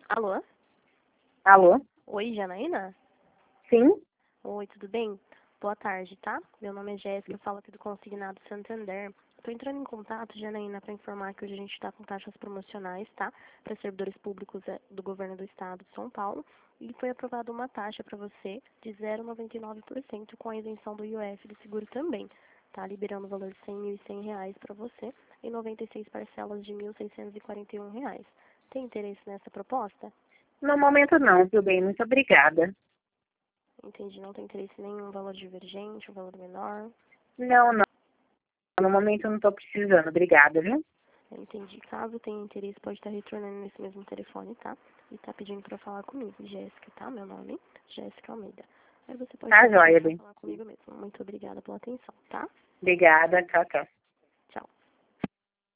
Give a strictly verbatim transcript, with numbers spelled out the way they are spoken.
Alô? Alô? Oi, Janaína? Sim? Oi, tudo bem? Boa tarde, tá? Meu nome é Jéssica, eu falo aqui do Consignado Santander. Tô entrando em contato, Janaína, para informar que hoje a gente está com taxas promocionais, tá? Para servidores públicos eh, do governo do estado de São Paulo. E foi aprovada uma taxa para você de zero vírgula noventa e nove por cento com a isenção do I O F do seguro também. Tá liberando o valor de cem mil e cem reais para você em noventa e seis parcelas de mil seiscentos e quarenta e um reais. Tem interesse nessa proposta? No momento não, viu bem? Muito obrigada. Entendi, não tem interesse em nenhum valor divergente, um valor menor. Não, não. No momento eu não estou precisando. Obrigada, viu? Entendi. Caso tenha interesse, pode estar retornando nesse mesmo telefone, tá? E tá pedindo para falar comigo. Jéssica, tá? Meu nome? Jéssica Almeida. Aí você pode Tá estar pedindo joia, para bem. falar comigo mesmo. Muito obrigada pela atenção, tá? Obrigada. Tchau, tchau.